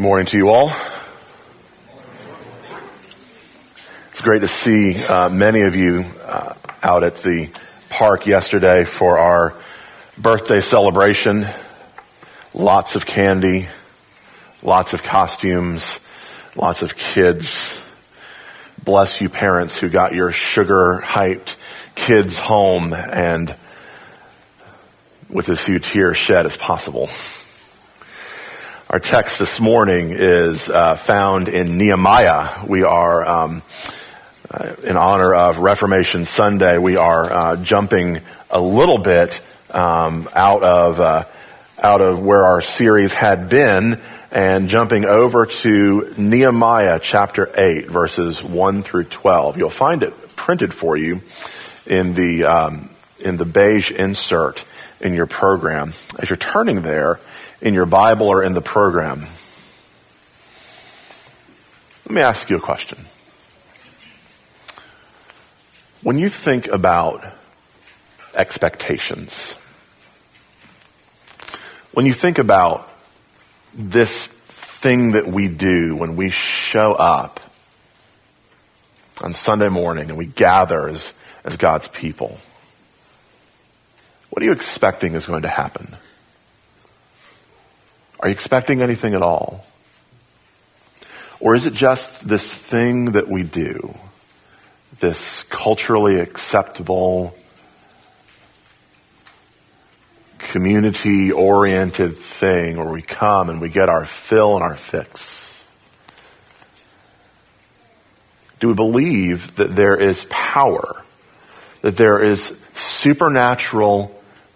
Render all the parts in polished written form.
Good morning to you all. It's great to see many of you out at the park yesterday for our birthday celebration. Lots of candy, lots of costumes, lots of kids. Bless you parents who got your sugar-hyped kids home and with as few tears shed as possible. Our text this morning is found in Nehemiah. We are, in honor of Reformation Sunday, we are jumping a little bit out of where our series had been and jumping over to Nehemiah chapter 8, verses 1 through 12. You'll find it printed for you in the beige insert in your program. As you're turning there, in your Bible or in the program, let me ask you a question. When you think about expectations, when you think about this thing that we do when we show up on Sunday morning and we gather as God's people, what are you expecting is going to happen? Are you expecting anything at all? Or is it just this thing that we do, this culturally acceptable, community-oriented thing where we come and we get our fill and our fix? Do we believe that there is power, that there is supernatural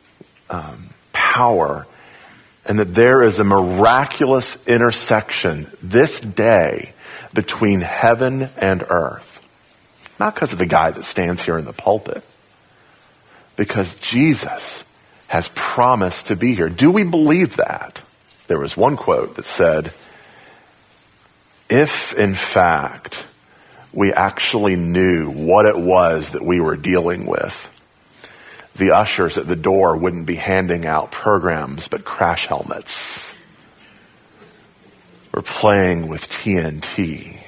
power, and that there is a miraculous intersection this day between heaven and earth? Not because of the guy that stands here in the pulpit, because Jesus has promised to be here. Do we believe that? There was one quote that said, if in fact we actually knew what it was that we were dealing with, the ushers at the door wouldn't be handing out programs but crash helmets. We're playing with TNT.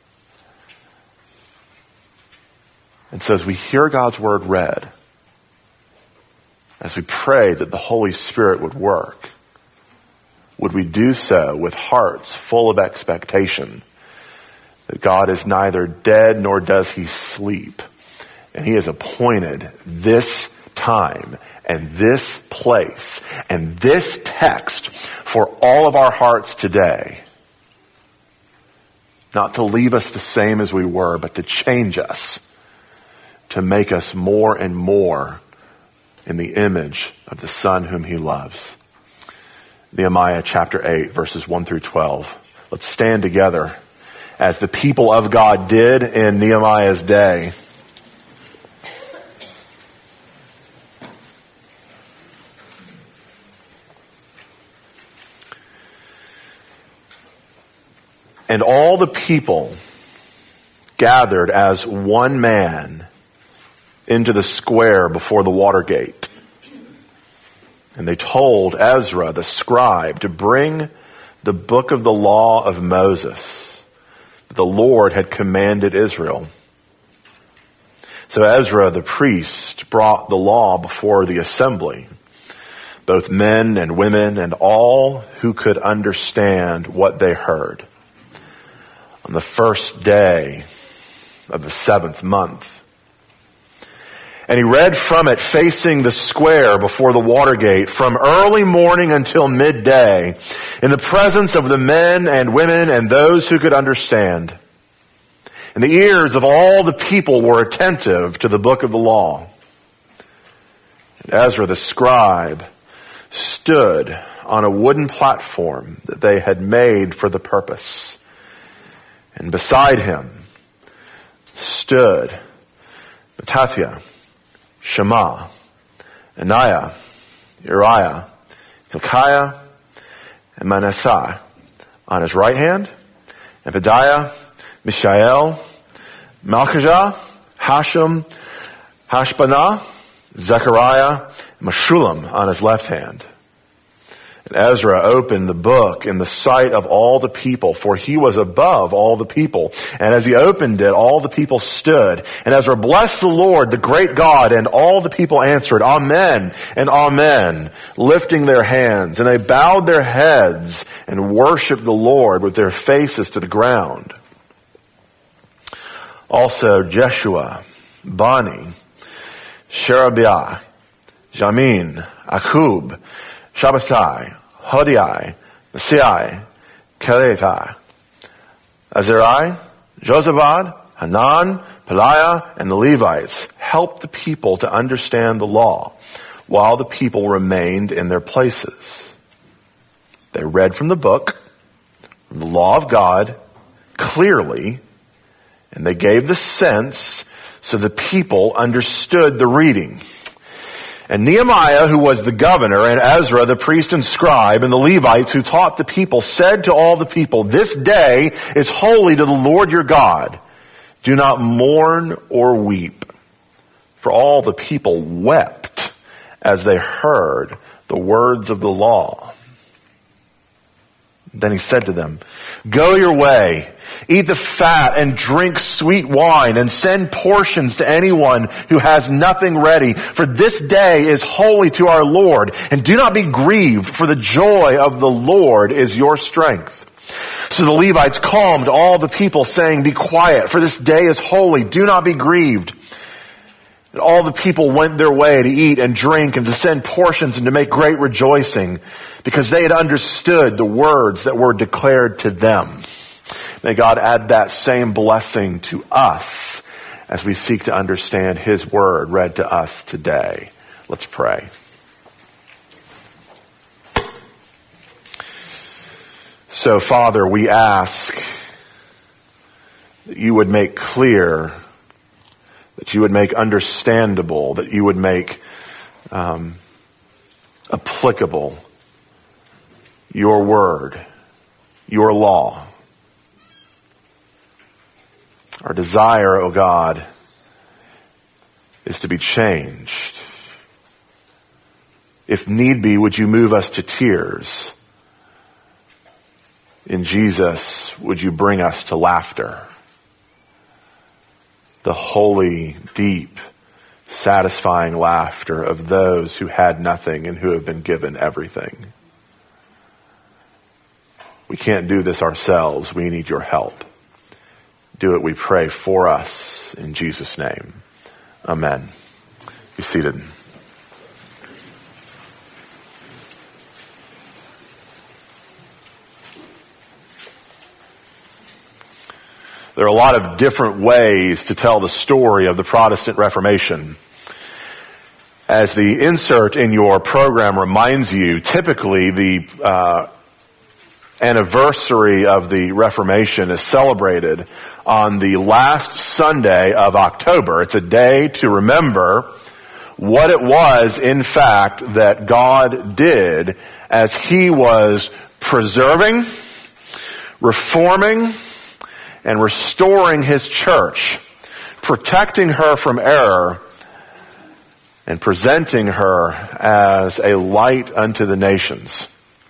And so as we hear God's word read, as we pray that the Holy Spirit would work, would we do so with hearts full of expectation that God is neither dead nor does he sleep, and he has appointed this time and this place and this text for all of our hearts today, not to leave us the same as we were, but to change us, to make us more and more in the image of the Son whom he loves. Nehemiah chapter 8, verses 1 through 12. Let's stand together as the people of God did in Nehemiah's day. And all the people gathered as one man into the square before the water gate. And they told Ezra the scribe to bring the book of the law of Moses that the Lord had commanded Israel. So Ezra the priest brought the law before the assembly, both men and women and all who could understand what they heard. On the first day of the 7th month. And he read from it facing the square before the water gate from early morning until midday in the presence of the men and women and those who could understand. And the ears of all the people were attentive to the book of the law. And Ezra the scribe stood on a wooden platform that they had made for the purpose. And beside him stood Mattithiah, Shema, Ananiah, Uriah, Hilkiah, and Manasseh on his right hand, and Pedaiah, Mishael, Malchijah, Hashum, Hashbanah, Zechariah, and Meshullam on his left hand. Ezra opened the book in the sight of all the people, for he was above all the people. And as he opened it, all the people stood. And Ezra blessed the Lord, the great God, and all the people answered, Amen and Amen, lifting their hands. And they bowed their heads and worshiped the Lord with their faces to the ground. Also Jeshua, Bani, Sherebiah, Jamin, Akub, Shabbatai, Hodiai, Messiah, Keletai, Azariah, Jozabad, Hanan, Peliah, and the Levites helped the people to understand the law while the people remained in their places. They read from the book, from the law of God, clearly, and they gave the sense so the people understood the reading. And Nehemiah, who was the governor, and Ezra, the priest and scribe, and the Levites who taught the people, said to all the people, This day is holy to the Lord your God. Do not mourn or weep. For all the people wept as they heard the words of the law. Then he said to them, Go your way, eat the fat and drink sweet wine, and send portions to anyone who has nothing ready. For this day is holy to our Lord. And do not be grieved, for the joy of the Lord is your strength. So the Levites calmed all the people, saying, Be quiet, for this day is holy. Do not be grieved. And all the people went their way to eat and drink and to send portions and to make great rejoicing, because they had understood the words that were declared to them. May God add that same blessing to us as we seek to understand his word read to us today. Let's pray. So, Father, we ask that you would make clear, that you would make understandable, that you would make applicable your word, your law. Our desire, O God, is to be changed. If need be, would you move us to tears? In Jesus, would you bring us to laughter? The holy, deep, satisfying laughter of those who had nothing and who have been given everything. We can't do this ourselves. We need your help. Do it, we pray, for us in Jesus' name. Amen. Be seated. There are a lot of different ways to tell the story of the Protestant Reformation. As the insert in your program reminds you, typically the anniversary of the Reformation is celebrated on the last Sunday of October. It's a day to remember what it was, in fact, that God did as he was preserving, reforming, and restoring his church, protecting her from error, and presenting her as a light unto the nations.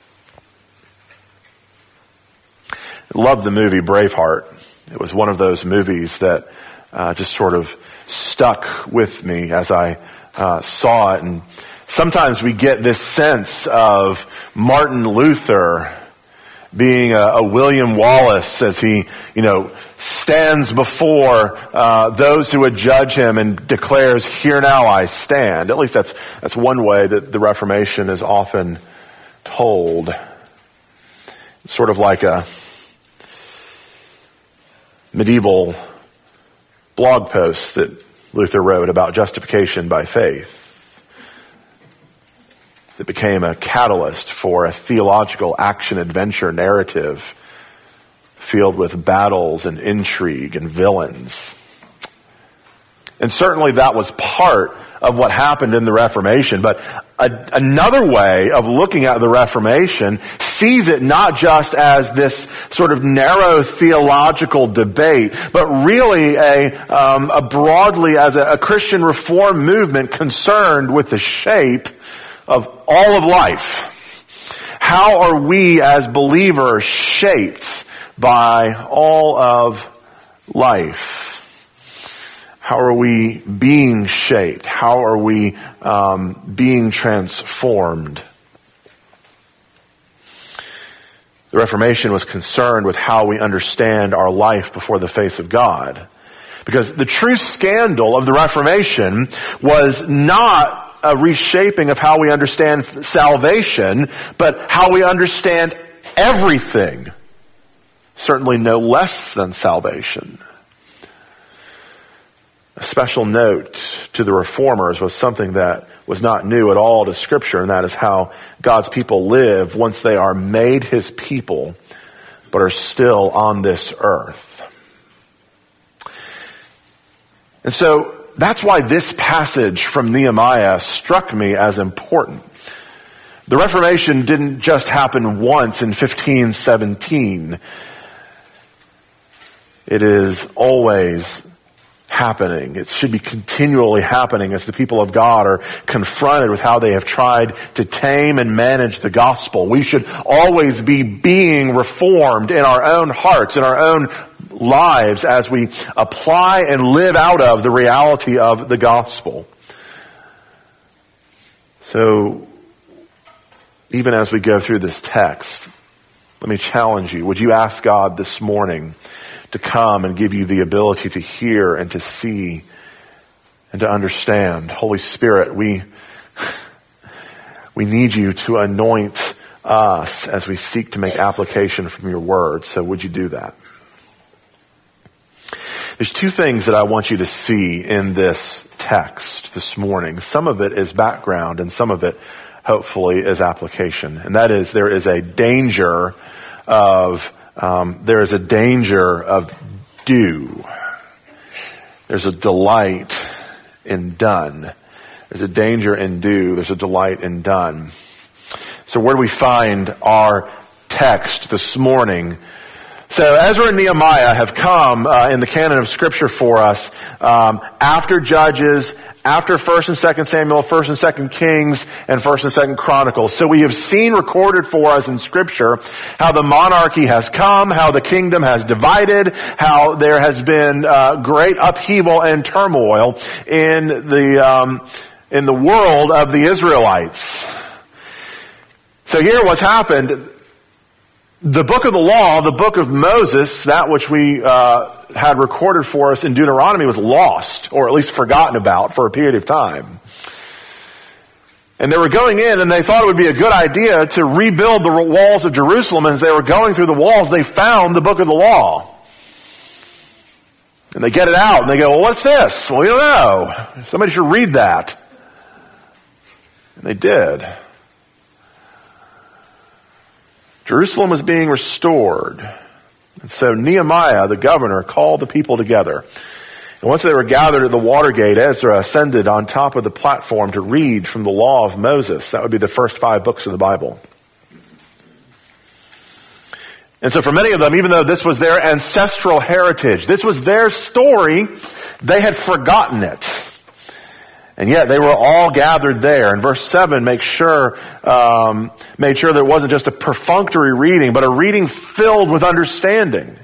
I love the movie Braveheart. It was one of those movies that just sort of stuck with me as I saw it. And sometimes we get this sense of Martin Luther being a William Wallace as he, stands before those who would judge him and declares, "Here now I stand." At least that's one way that the Reformation is often told. It's sort of like a medieval blog post that Luther wrote about justification by faith that became a catalyst for a theological action-adventure narrative filled with battles and intrigue and villains. And certainly that was part of what happened in the Reformation. But another way of looking at the Reformation sees it not just as this sort of narrow theological debate, but really a broadly as a Christian reform movement concerned with the shape of all of life. How are we as believers shaped by all of life? How are we being shaped? How are we being transformed? The Reformation was concerned with how we understand our life before the face of God. Because the true scandal of the Reformation was not a reshaping of how we understand salvation, but how we understand everything. Certainly no less than salvation. A special note to the Reformers was something that was not new at all to Scripture, and that is how God's people live once they are made His people, but are still on this earth. And so that's why this passage from Nehemiah struck me as important. The Reformation didn't just happen once in 1517. It is always happening. It should be continually happening as the people of God are confronted with how they have tried to tame and manage the gospel. We should always be being reformed in our own hearts, in our own lives, as we apply and live out of the reality of the gospel. So, even as we go through this text, let me challenge you. Would you ask God this morning to come and give you the ability to hear and to see and to understand? Holy Spirit, we need you to anoint us as we seek to make application from your word. So would you do that? There's two things that I want you to see in this text this morning. Some of it is background and some of it, hopefully, is application. And that is, there is a danger of do. There's a delight in done. There's a danger in do. There's a delight in done. So where do we find our text this morning? So Ezra and Nehemiah have come in the canon of Scripture for us after Judges, after 1st and 2nd Samuel, 1st and 2nd Kings, and 1st and 2nd Chronicles. So we have seen recorded for us in Scripture how the monarchy has come, how the kingdom has divided, how there has been great upheaval and turmoil in the world of the Israelites. So here what's happened. The book of the law, the book of Moses, that which we had recorded for us in Deuteronomy, was lost, or at least forgotten about for a period of time. And they were going in and they thought it would be a good idea to rebuild the walls of Jerusalem. And as they were going through the walls, they found the book of the law. And they get it out and they go, well, what's this? Well, we don't know. Somebody should read that. And they did. Jerusalem was being restored. And so Nehemiah, the governor, called the people together. And once they were gathered at the water gate, Ezra ascended on top of the platform to read from the law of Moses. That would be the first 5 books of the Bible. And so for many of them, even though this was their ancestral heritage, this was their story, they had forgotten it. And yet they were all gathered there. And verse 7 made sure that it wasn't just a perfunctory reading, but a reading filled with understanding.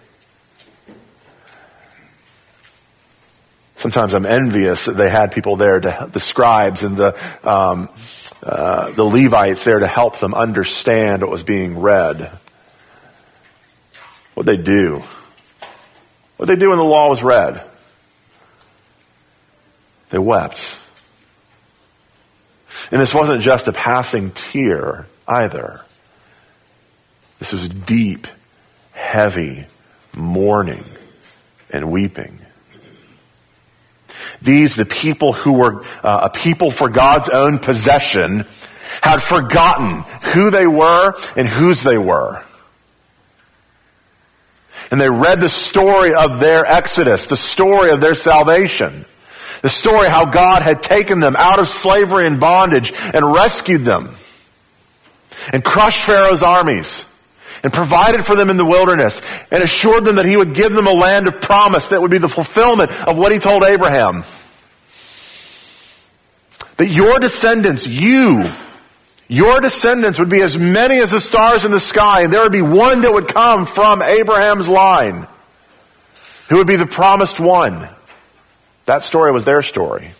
Sometimes I'm envious that they had people there, the scribes and the Levites there to help them understand what was being read. What'd they do? What'd they do when the law was read? They wept. And this wasn't just a passing tear either. This was deep, heavy mourning and weeping. These, the people who were a people for God's own possession, had forgotten who they were and whose they were. And they read the story of their exodus, the story of their salvation. The story how God had taken them out of slavery and bondage and rescued them and crushed Pharaoh's armies and provided for them in the wilderness and assured them that he would give them a land of promise that would be the fulfillment of what he told Abraham. That your descendants, you Your descendants would be as many as the stars in the sky, and there would be one that would come from Abraham's line, who would be the promised one. That story was their story.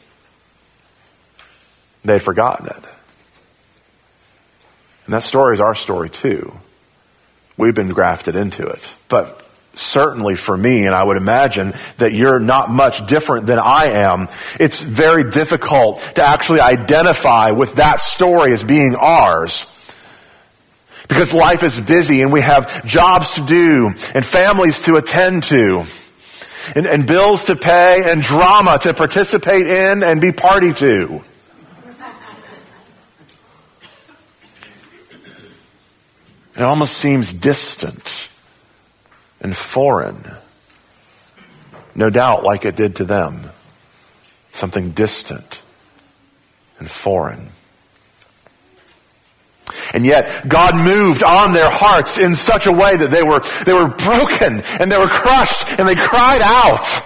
They had forgotten it. And that story is our story too. We've been grafted into it. But certainly for me, and I would imagine that you're not much different than I am, it's very difficult to actually identify with that story as being ours. Because life is busy and we have jobs to do and families to attend to and bills to pay and drama to participate in and be party to. It almost seems distant and foreign. No doubt, like it did to them. Something distant and foreign. And yet, God moved on their hearts in such a way that they were broken and they were crushed and they cried out.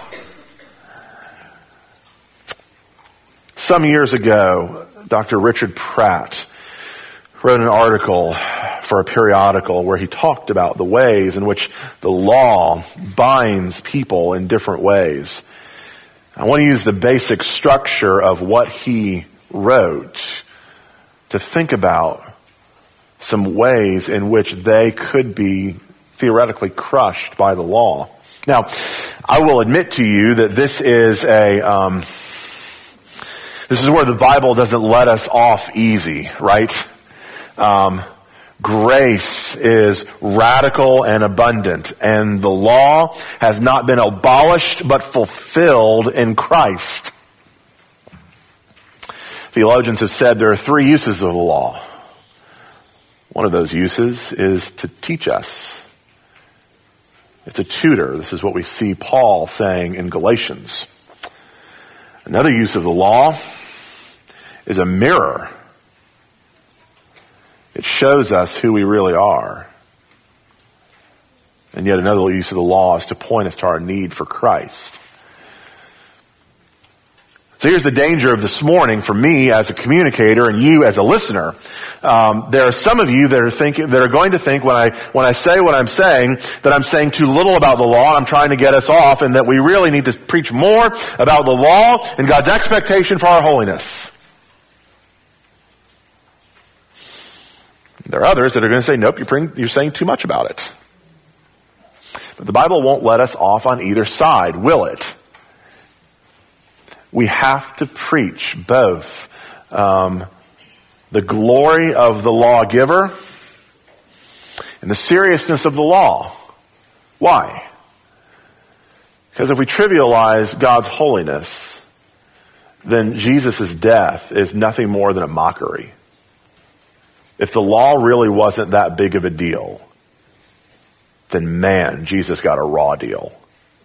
Some years ago, Dr. Richard Pratt wrote an article for a periodical where he talked about the ways in which the law binds people in different ways. I want to use the basic structure of what he wrote to think about some ways in which they could be theoretically crushed by the law. Now, I will admit to you that this is where the Bible doesn't let us off easy, right? Grace is radical and abundant, and the law has not been abolished but fulfilled in Christ. Theologians have said there are three uses of the law. One of those uses is to teach us. It's a tutor. This is what we see Paul saying in Galatians. Another use of the law is a mirror. It shows us who we really are. And yet another use of the law is to point us to our need for Christ. So here's the danger of this morning for me as a communicator and you as a listener. There are some of you that are going to think when I say what I'm saying, that I'm saying too little about the law and I'm trying to get us off, and that we really need to preach more about the law and God's expectation for our holiness. There are others that are going to say, nope, you're saying too much about it. But the Bible won't let us off on either side, will it? We have to preach both the glory of the lawgiver and the seriousness of the law. Why? Because if we trivialize God's holiness, then Jesus' death is nothing more than a mockery. If the law really wasn't that big of a deal, then man, Jesus got a raw deal.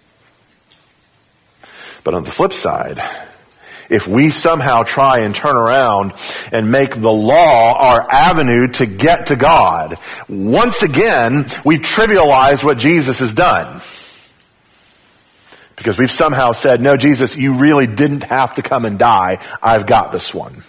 But on the flip side, if we somehow try and turn around and make the law our avenue to get to God, once again, we've trivialized what Jesus has done. Because we've somehow said, no, Jesus, you really didn't have to come and die. I've got this one.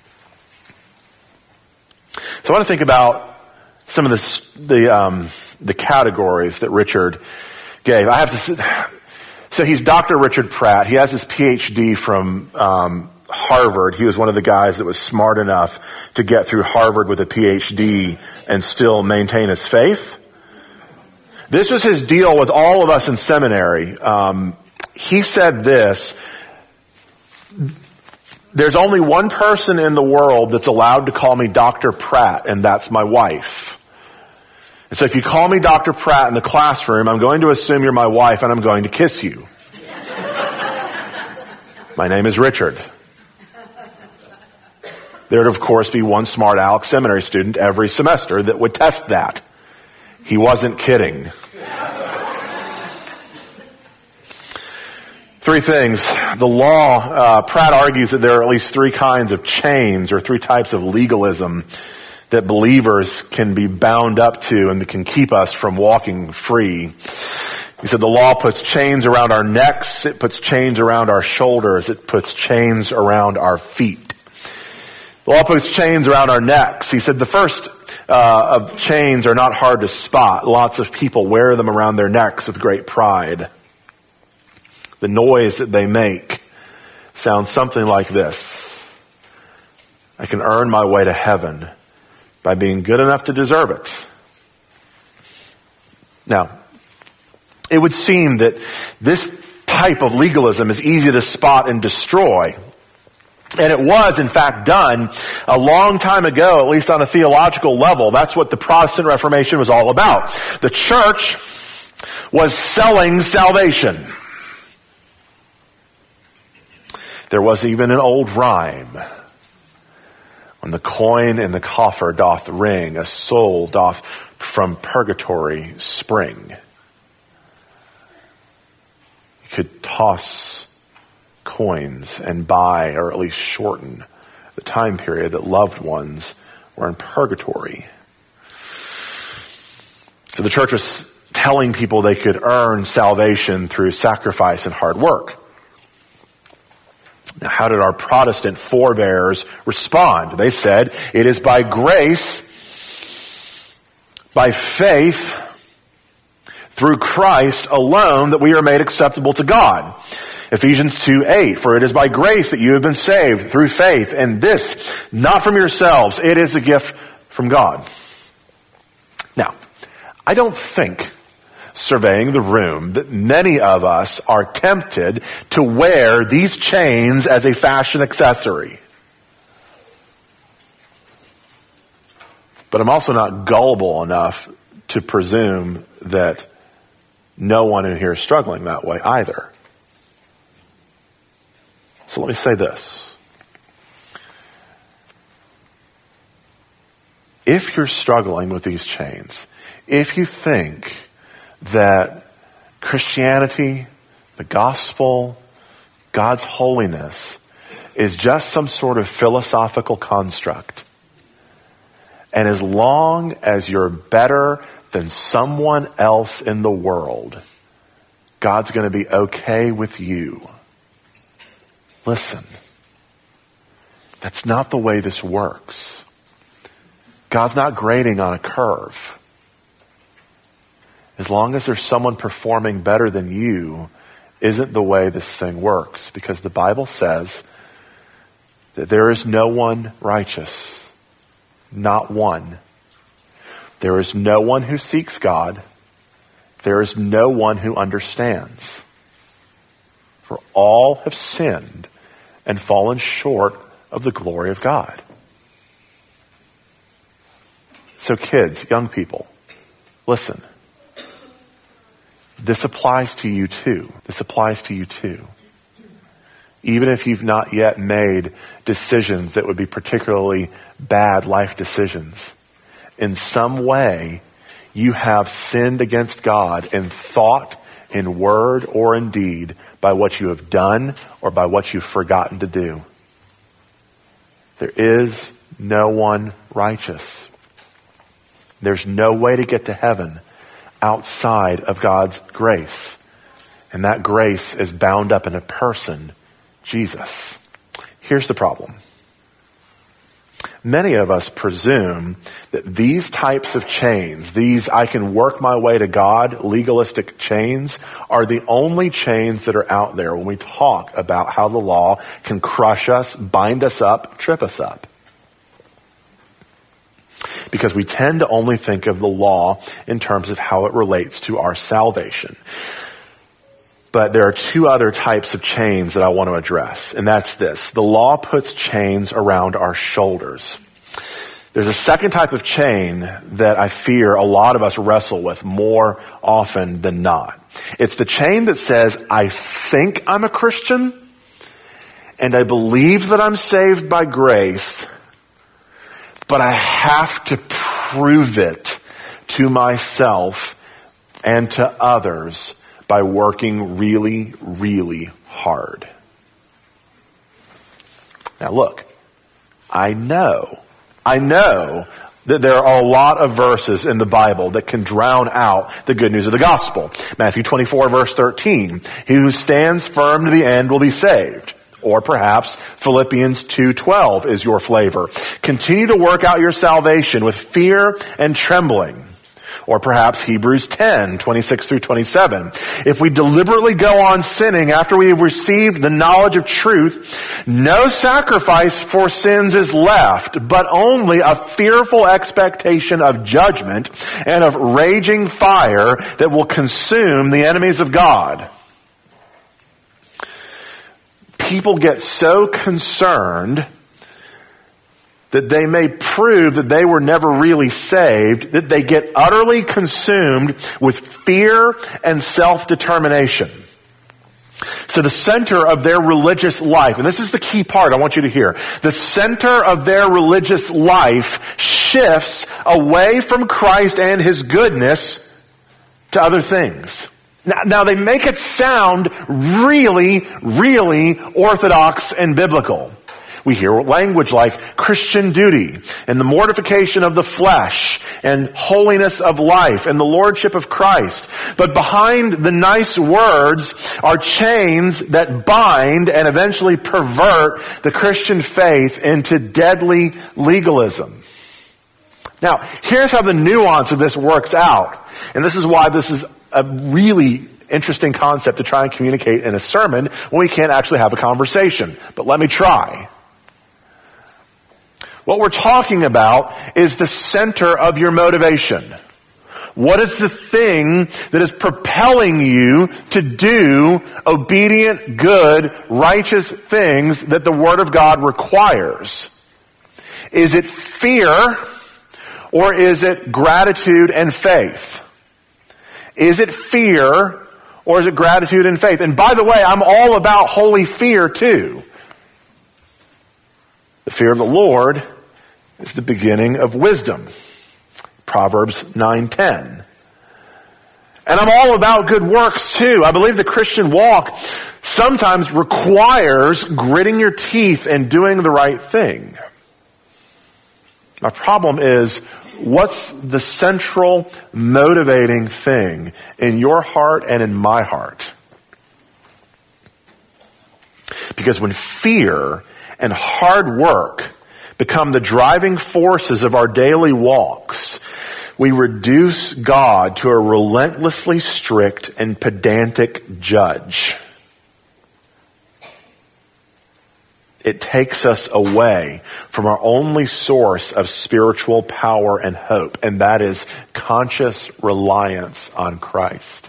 So I want to think about some of the categories that Richard gave. So he's Dr. Richard Pratt. He has his PhD from Harvard. He was one of the guys that was smart enough to get through Harvard with a PhD and still maintain his faith. This was his deal with all of us in seminary. He said this: there's only one person in the world that's allowed to call me Dr. Pratt, and that's my wife. And so if you call me Dr. Pratt in the classroom, I'm going to assume you're my wife and I'm going to kiss you. My name is Richard. There'd of course be one smart aleck seminary student every semester that would test that. He wasn't kidding. Three things. The law, Pratt argues that there are at least three kinds of chains or three types of legalism that believers can be bound up to and that can keep us from walking free. He said the law puts chains around our necks, it puts chains around our shoulders, it puts chains around our feet. The The law puts chains around our necks. He said the first of chains are not hard to spot. Lots of people wear them around their necks with great pride. The noise that they make sounds something like this. I can earn my way to heaven by being good enough to deserve it. Now, it would seem that this type of legalism is easy to spot and destroy. And it was, in fact, done a long time ago, at least on a theological level. That's what the Protestant Reformation was all about. The church was selling salvation. There was even an old rhyme. When the coin in the coffer doth ring, a soul doth from purgatory spring. You could toss coins and buy, or at least shorten, the time period that loved ones were in purgatory. So the church was telling people they could earn salvation through sacrifice and hard work. Now, how did our Protestant forebears respond? They said, it is by grace, by faith, through Christ alone that we are made acceptable to God. Ephesians 2:8, for it is by grace that you have been saved through faith, and this, not from yourselves, it is a gift from God. Now, I don't think, surveying the room, that many of us are tempted to wear these chains as a fashion accessory. But I'm also not gullible enough to presume that no one in here is struggling that way either. So let me say this. If you're struggling with these chains, if you think that Christianity, the gospel, God's holiness is just some sort of philosophical construct, and as long as you're better than someone else in the world, God's going to be okay with you. Listen, that's not the way this works. God's not grading on a curve. As long as there's someone performing better than you, isn't the way this thing works. Because the Bible says that there is no one righteous. Not one. There is no one who seeks God. There is no one who understands. For all have sinned and fallen short of the glory of God. So kids, young people, listen. This applies to you too. This applies to you too. Even if you've not yet made decisions that would be particularly bad life decisions, in some way you have sinned against God in thought, in word, or in deed by what you have done or by what you've forgotten to do. There is no one righteous. There's no way to get to heaven outside of God's grace. And that grace is bound up in a person, Jesus. Here's the problem. Many of us presume that these types of chains, these I can work my way to God legalistic chains, are the only chains that are out there when we talk about how the law can crush us, bind us up, trip us up. Because we tend to only think of the law in terms of how it relates to our salvation. But there are two other types of chains that I want to address, and that's this. The law puts chains around our shoulders. There's a second type of chain that I fear a lot of us wrestle with more often than not. It's the chain that says, I think I'm a Christian, and I believe that I'm saved by grace, but I have to prove it to myself and to others by working really, really hard. Now look, I know that there are a lot of verses in the Bible that can drown out the good news of the gospel. Matthew 24 verse 13, he who stands firm to the end will be saved. Or perhaps Philippians 2:12 is your flavor. Continue to work out your salvation with fear and trembling. Or perhaps Hebrews 10:26 through 27. If we deliberately go on sinning after we have received the knowledge of truth, no sacrifice for sins is left, but only a fearful expectation of judgment and of raging fire that will consume the enemies of God. People get so concerned that they may prove that they were never really saved, that they get utterly consumed with fear and self-determination. So the center of their religious life, and this is the key part I want you to hear, the center of their religious life shifts away from Christ and His goodness to other things. Now they make it sound really, really orthodox and biblical. We hear language like Christian duty and the mortification of the flesh and holiness of life and the lordship of Christ. But behind the nice words are chains that bind and eventually pervert the Christian faith into deadly legalism. Now, here's how the nuance of this works out. And this is why this is a really interesting concept to try and communicate in a sermon when we can't actually have a conversation. But let me try. What we're talking about is the center of your motivation. What is the thing that is propelling you to do obedient, good, righteous things that the Word of God requires? Is it fear or is it gratitude and faith? Is it fear or is it gratitude and faith? And by the way, I'm all about holy fear too. The fear of the Lord is the beginning of wisdom. Proverbs 9:10. And I'm all about good works too. I believe the Christian walk sometimes requires gritting your teeth and doing the right thing. My problem is, what's the central motivating thing in your heart and in my heart? Because when fear and hard work become the driving forces of our daily walks, we reduce God to a relentlessly strict and pedantic judge. It takes us away from our only source of spiritual power and hope, and that is conscious reliance on Christ.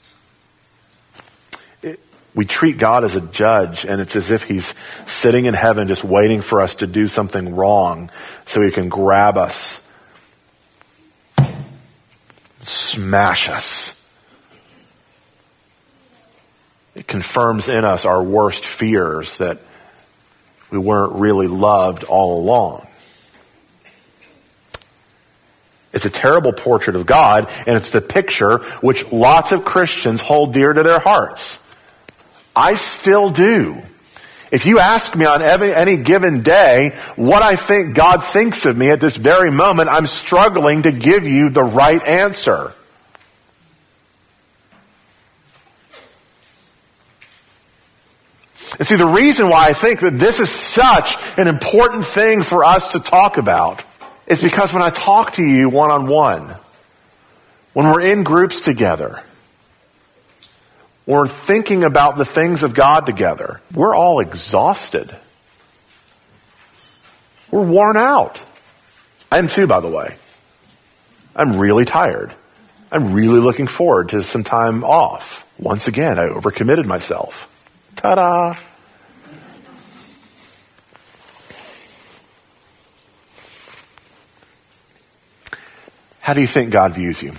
We treat God as a judge, and it's as if He's sitting in heaven just waiting for us to do something wrong so He can grab us, smash us. It confirms in us our worst fears that we weren't really loved all along. It's a terrible portrait of God, and it's the picture which lots of Christians hold dear to their hearts. I still do. If you ask me on any given day what I think God thinks of me at this very moment, I'm struggling to give you the right answer. And see, the reason why I think that this is such an important thing for us to talk about is because when I talk to you one-on-one, when we're in groups together, when we're thinking about the things of God together, we're all exhausted. We're worn out. I am too, by the way. I'm really tired. I'm really looking forward to some time off. Once again, I overcommitted myself. Ta-da! How do you think God views you?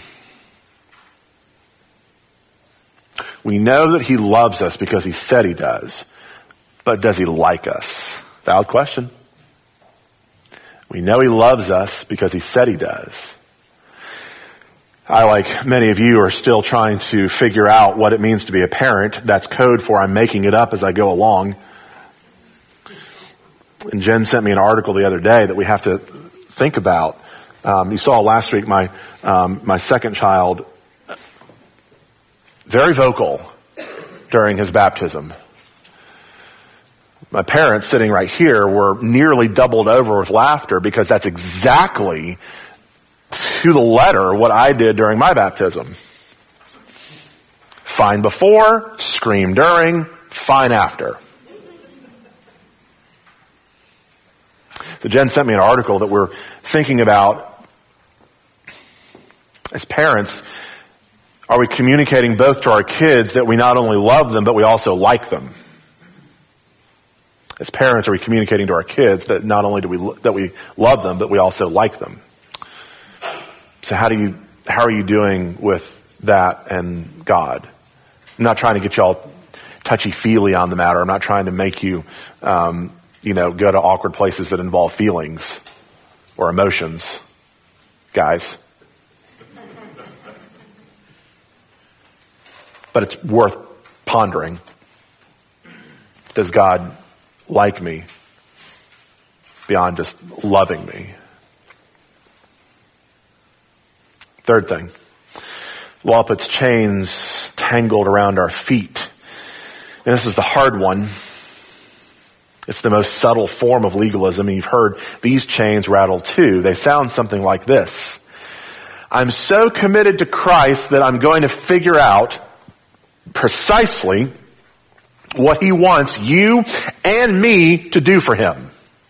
We know that He loves us because He said He does. But does He like us? Valid question. We know He loves us because He said He does. I, like many of you, are still trying to figure out what it means to be a parent. That's code for I'm making it up as I go along. And Jen sent me an article the other day that we have to think about. You saw last week my second child, very vocal during his baptism. My parents sitting right here were nearly doubled over with laughter because that's exactly to the letter what I did during my baptism. Fine before, scream during, fine after. So Jen sent me an article that we're thinking about as parents. Are we communicating both to our kids that we not only love them, but we also like them? As parents, are we communicating to our kids that not only do we love them, but we also like them? So how are you doing with that and God? I'm not trying to get y'all touchy-feely on the matter. I'm not trying to make you, go to awkward places that involve feelings or emotions, guys. But it's worth pondering. Does God like me beyond just loving me? Third thing, law puts chains tangled around our feet. And this is the hard one. It's the most subtle form of legalism, and you've heard these chains rattle too. They sound something like this. I'm so committed to Christ that I'm going to figure out precisely what he wants you and me to do for him.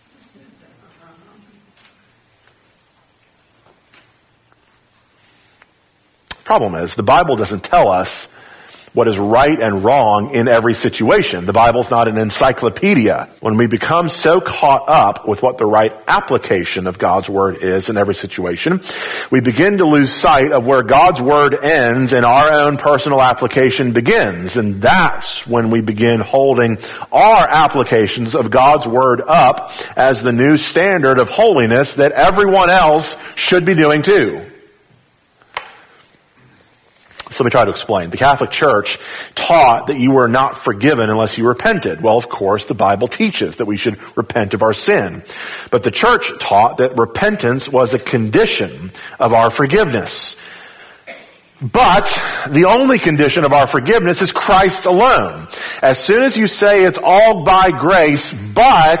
Problem is, the Bible doesn't tell us what is right and wrong in every situation. The Bible's not an encyclopedia. When we become so caught up with what the right application of God's word is in every situation, we begin to lose sight of where God's word ends and our own personal application begins. And that's when we begin holding our applications of God's word up as the new standard of holiness that everyone else should be doing too. So let me try to explain. The Catholic Church taught that you were not forgiven unless you repented. Well, of course, the Bible teaches that we should repent of our sin. But the Church taught that repentance was a condition of our forgiveness. But the only condition of our forgiveness is Christ alone. As soon as you say it's all by grace, but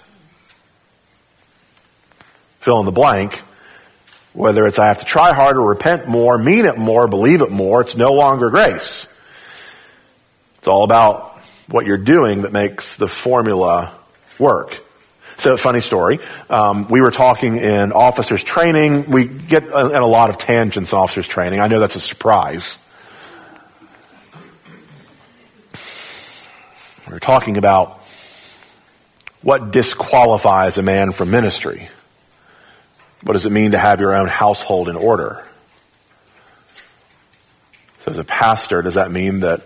fill in the blank, whether it's I have to try harder, repent more, mean it more, believe it more, it's no longer grace. It's all about what you're doing that makes the formula work. So, funny story. We were talking in officers training. We get in a lot of tangents in officers training. I know that's a surprise. We were talking about what disqualifies a man from ministry. What does it mean to have your own household in order? So as a pastor, does that mean that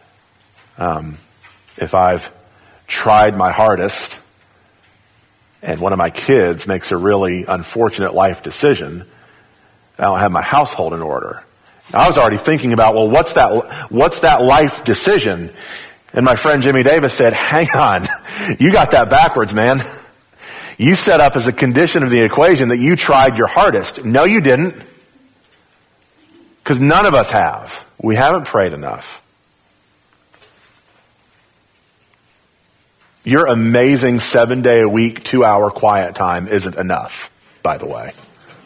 if I've tried my hardest and one of my kids makes a really unfortunate life decision, I don't have my household in order? Now, I was already thinking about, well, what's that life decision? And my friend Jimmy Davis said, hang on, you got that backwards, man. You set up as a condition of the equation that you tried your hardest. No, you didn't. Because none of us have. We haven't prayed enough. Your amazing 7-day-a-week, 2-hour quiet time isn't enough, by the way.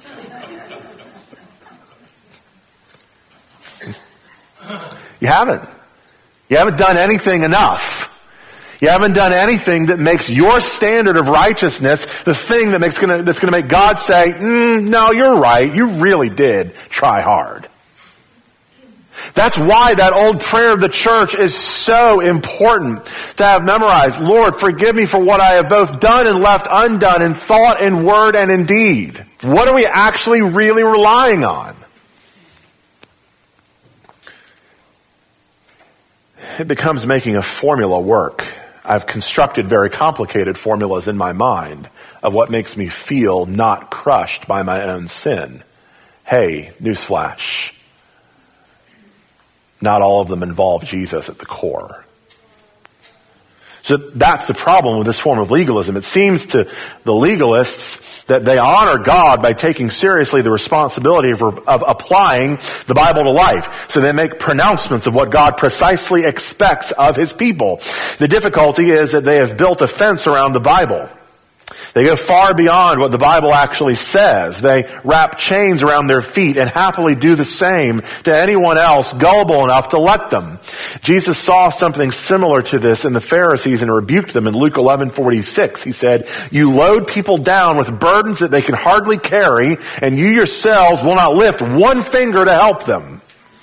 You haven't. You haven't done anything enough. You haven't done anything that makes your standard of righteousness the thing that's going to make God say, no, you're right. You really did try hard. That's why that old prayer of the church is so important to have memorized. Lord, forgive me for what I have both done and left undone in thought and word and in deed. What are we actually really relying on? It becomes making a formula work. I've constructed very complicated formulas in my mind of what makes me feel not crushed by my own sin. Hey, newsflash. Not all of them involve Jesus at the core. So that's the problem with this form of legalism. It seems to the legalists that they honor God by taking seriously the responsibility of applying the Bible to life. So they make pronouncements of what God precisely expects of his people. The difficulty is that they have built a fence around the Bible. They go far beyond what the Bible actually says. They wrap chains around their feet and happily do the same to anyone else gullible enough to let them. Jesus saw something similar to this in the Pharisees and rebuked them in Luke 11:46. He said, "You load people down with burdens that they can hardly carry, and you yourselves will not lift one finger to help them."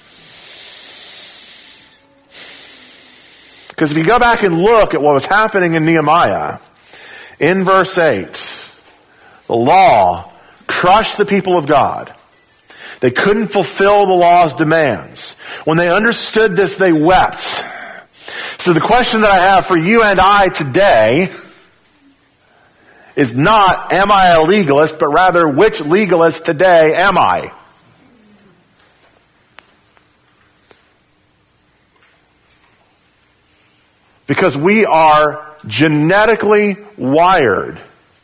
Because if you go back and look at what was happening in Nehemiah, in verse 8, the law crushed the people of God. They couldn't fulfill the law's demands. When they understood this, they wept. So the question that I have for you and I today is not, am I a legalist, but rather, which legalist today am I? Because we are genetically wired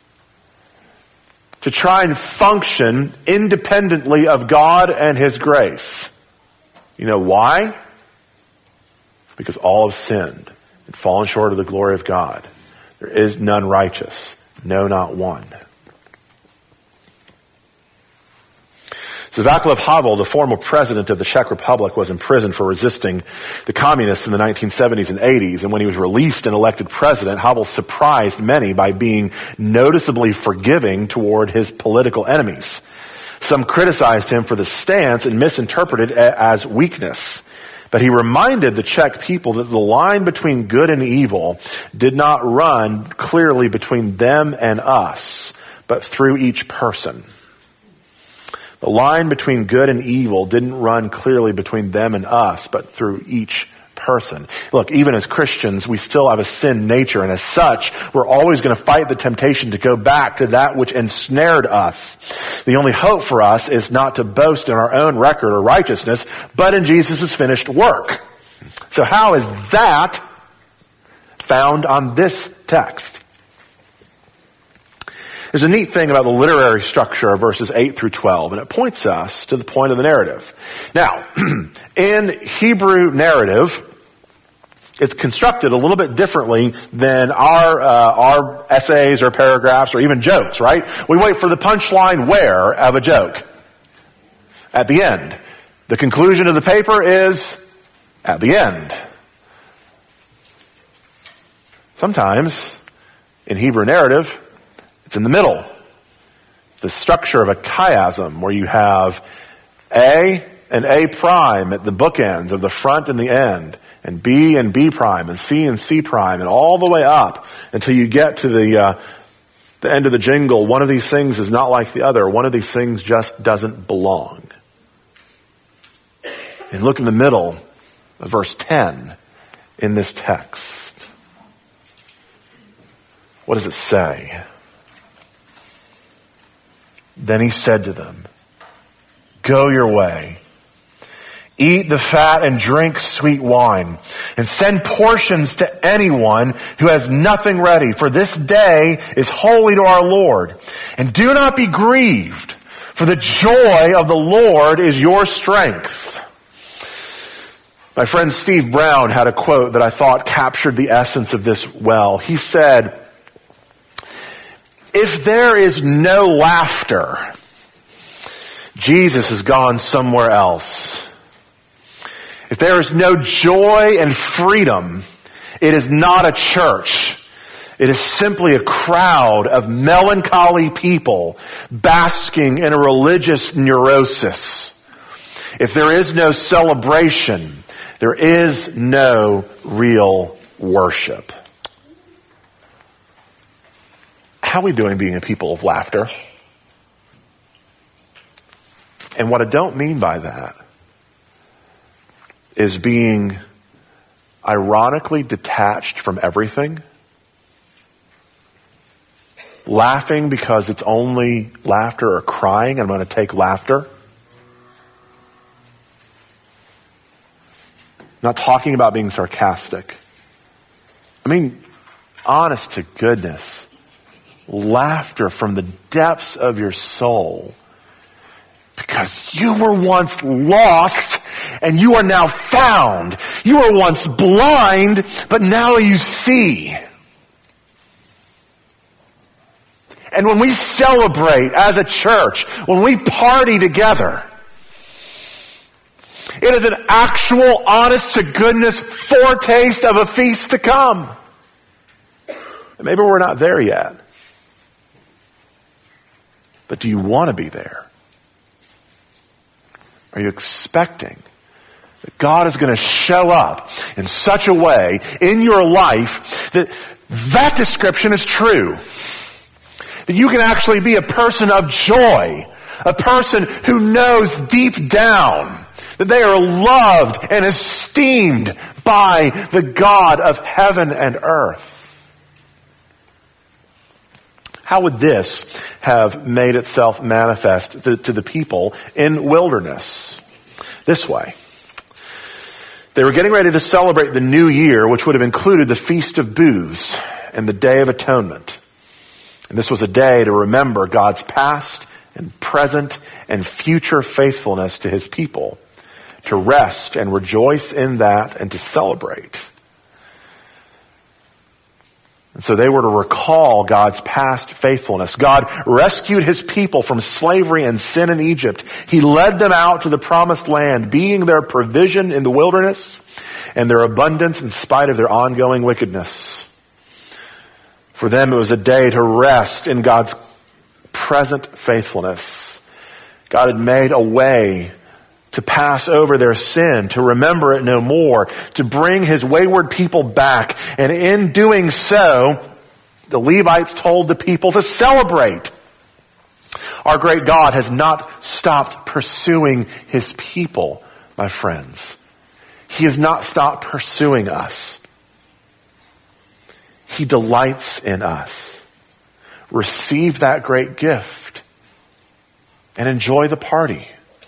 to try and function independently of God and his grace. You know why? Because all have sinned and fallen short of the glory of God. There is none righteous, no, not one. So Václav Havel, the former president of the Czech Republic, was imprisoned for resisting the communists in the 1970s and 80s. And when he was released and elected president, Havel surprised many by being noticeably forgiving toward his political enemies. Some criticized him for the stance and misinterpreted it as weakness. But he reminded the Czech people that the line between good and evil did not run clearly between them and us, but through each person. The line between good and evil didn't run clearly between them and us, but through each person. Look, even as Christians, we still have a sin nature, and as such, we're always going to fight the temptation to go back to that which ensnared us. The only hope for us is not to boast in our own record or righteousness, but in Jesus' finished work. So how is that found on this text? There's a neat thing about the literary structure of verses 8 through 12, and it points us to the point of the narrative. Now, in Hebrew narrative, it's constructed a little bit differently than our essays or paragraphs or even jokes, right? We wait for the punchline where of a joke. At the end. The conclusion of the paper is at the end. Sometimes, in Hebrew narrative, it's in the middle. The structure of a chiasm where you have A and A prime at the bookends of the front and the end, and B and B prime, and C prime, and all the way up until you get to the end of the jingle. One of these things is not like the other. One of these things just doesn't belong. And look in the middle of verse 10 in this text. What does it say? Then he said to them, "Go your way. Eat the fat and drink sweet wine, and send portions to anyone who has nothing ready, for this day is holy to our Lord. And do not be grieved, for the joy of the Lord is your strength." My friend Steve Brown had a quote that I thought captured the essence of this well. He said, "If there is no laughter, Jesus has gone somewhere else. If there is no joy and freedom, it is not a church. It is simply a crowd of melancholy people basking in a religious neurosis. If there is no celebration, there is no real worship." How are we doing being a people of laughter? And what I don't mean by that is being ironically detached from everything. Laughing because it's only laughter, or crying, I'm going to take laughter. Not talking about being sarcastic. I mean, honest to goodness, laughter from the depths of your soul, because you were once lost and you are now found. You were once blind, but now you see. And when we celebrate as a church, when we party together, it is an actual, honest to goodness foretaste of a feast to come. And maybe we're not there yet. But do you want to be there? Are you expecting that God is going to show up in such a way in your life that that description is true? That you can actually be a person of joy, a person who knows deep down that they are loved and esteemed by the God of heaven and earth. How would this have made itself manifest to the people in wilderness? This way. They were getting ready to celebrate the new year, which would have included the Feast of Booths and the Day of Atonement. And this was a day to remember God's past and present and future faithfulness to his people, to rest and rejoice in that and to celebrate. And so they were to recall God's past faithfulness. God rescued his people from slavery and sin in Egypt. He led them out to the promised land, being their provision in the wilderness and their abundance in spite of their ongoing wickedness. For them, it was a day to rest in God's present faithfulness. God had made a way to pass over their sin, to remember it no more, to bring his wayward people back. And in doing so, the Levites told the people to celebrate. Our great God has not stopped pursuing his people, my friends. He has not stopped pursuing us. He delights in us. Receive that great gift and enjoy the party.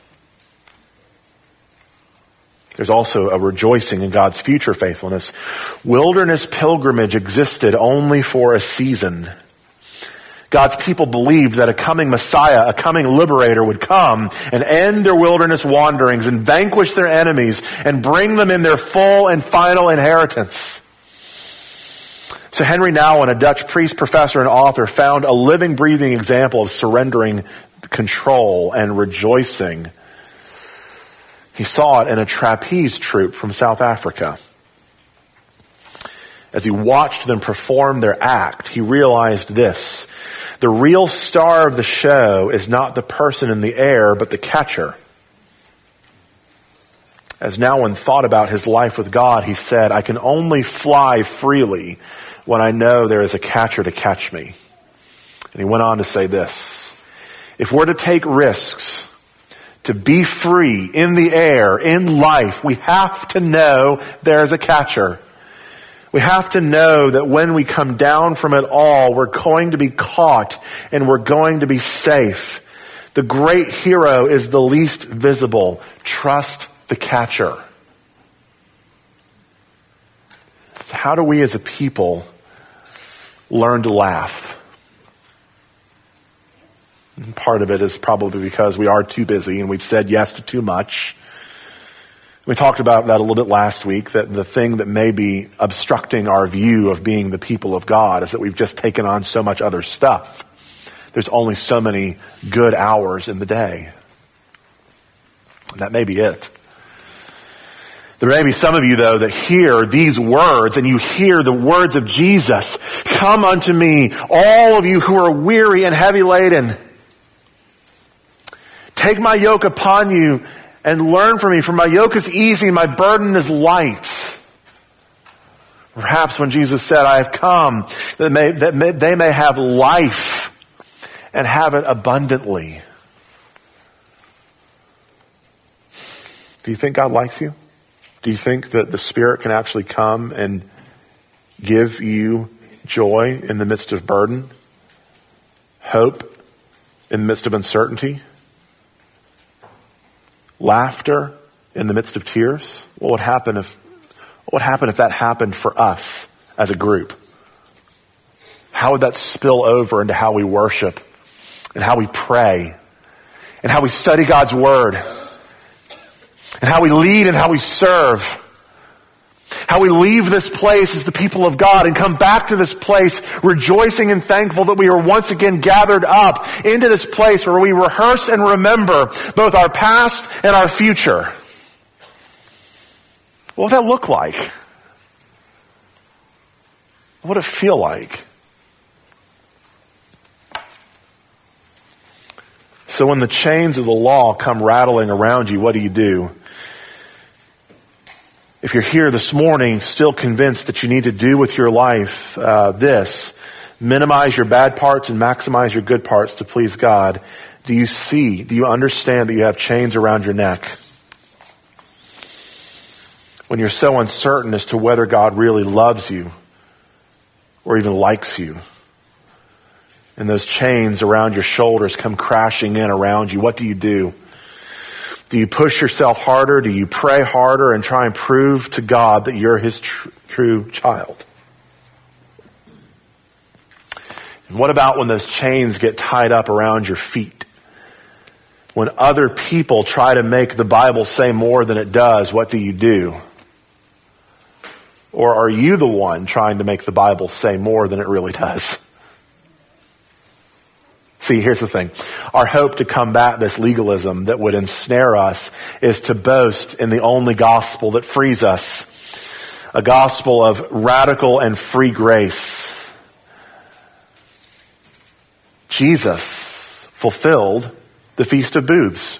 There's also a rejoicing in God's future faithfulness. Wilderness pilgrimage existed only for a season. God's people believed that a coming Messiah, a coming liberator would come and end their wilderness wanderings and vanquish their enemies and bring them in their full and final inheritance. So Henry Nouwen, a Dutch priest, professor, and author, found a living, breathing example of surrendering control and rejoicing. He saw it in a trapeze troupe from South Africa. As he watched them perform their act, he realized this: the real star of the show is not the person in the air, but the catcher. As Nouwen thought about his life with God, he said, I can only fly freely when I know there is a catcher to catch me. And he went on to say this: if we're to take risks, to be free in the air, in life, we have to know there's a catcher. We have to know that when we come down from it all, we're going to be caught and we're going to be safe. The great hero is the least visible. Trust the catcher. So how do we as a people learn to laugh? And part of it is probably because we are too busy and we've said yes to too much. We talked about that a little bit last week, that the thing that may be obstructing our view of being the people of God is that we've just taken on so much other stuff. There's only so many good hours in the day. And that may be it. There may be some of you, though, that hear these words and you hear the words of Jesus. Come unto me, all of you who are weary and heavy laden. Take my yoke upon you and learn from me, for my yoke is easy, my burden is light. Perhaps when Jesus said, I have come that they may have life and have it abundantly. Do you think God likes you? Do you think that the Spirit can actually come and give you joy in the midst of burden? Hope in the midst of uncertainty? Laughter in the midst of tears? What would happen if that happened for us as a group? how would that spill over into how we worship and how we pray and how we study God's word and how we lead and how we serve? How we leave this place as the people of God and come back to this place rejoicing and thankful that we are once again gathered up into this place where we rehearse and remember both our past and our future. What would that look like? What would it feel like? So when the chains of the law come rattling around you, what do? If you're here this morning still convinced that you need to do with your life this, minimize your bad parts and maximize your good parts to please God, do you understand that you have chains around your neck? When you're so uncertain as to whether God really loves you or even likes you, and those chains around your shoulders come crashing in around you, what do? Do you push yourself harder? Do you pray harder and try and prove to God that you're his true child? And what about when those chains get tied up around your feet? When other people try to make the Bible say more than it does, what do? Or are you the one trying to make the Bible say more than it really does? See, here's the thing. Our hope to combat this legalism that would ensnare us is to boast in the only gospel that frees us. A gospel of radical and free grace. Jesus fulfilled the Feast of Booths.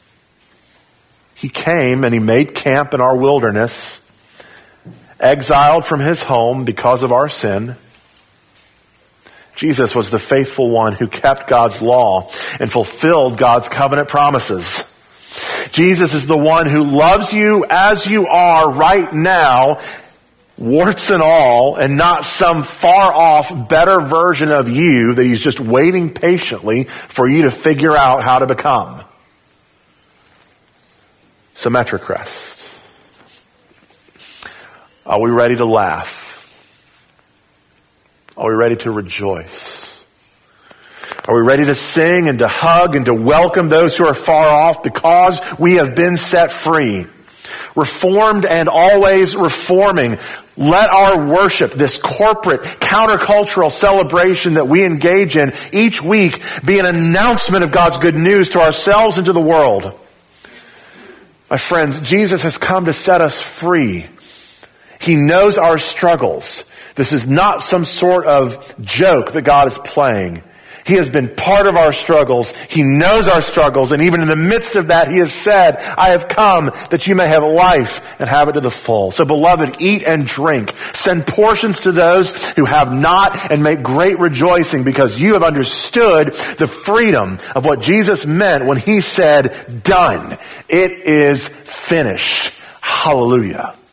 He came and he made camp in our wilderness, exiled from his home because of our sin. Jesus was the faithful one who kept God's law and fulfilled God's covenant promises. Jesus is the one who loves you as you are right now, warts and all, and not some far off better version of you that he's just waiting patiently for you to figure out how to become. Symmetric rest. Are we ready to laugh? Are we ready to rejoice? Are we ready to sing and to hug and to welcome those who are far off because we have been set free? Reformed and always reforming. Let our worship, this corporate countercultural celebration that we engage in each week, be an announcement of God's good news to ourselves and to the world. My friends, Jesus has come to set us free. He knows our struggles. This is not some sort of joke that God is playing. He has been part of our struggles. He knows our struggles. And even in the midst of that, he has said, I have come that you may have life and have it to the full. So beloved, eat and drink. Send portions to those who have not and make great rejoicing because you have understood the freedom of what Jesus meant when he said, done. It is finished. Hallelujah.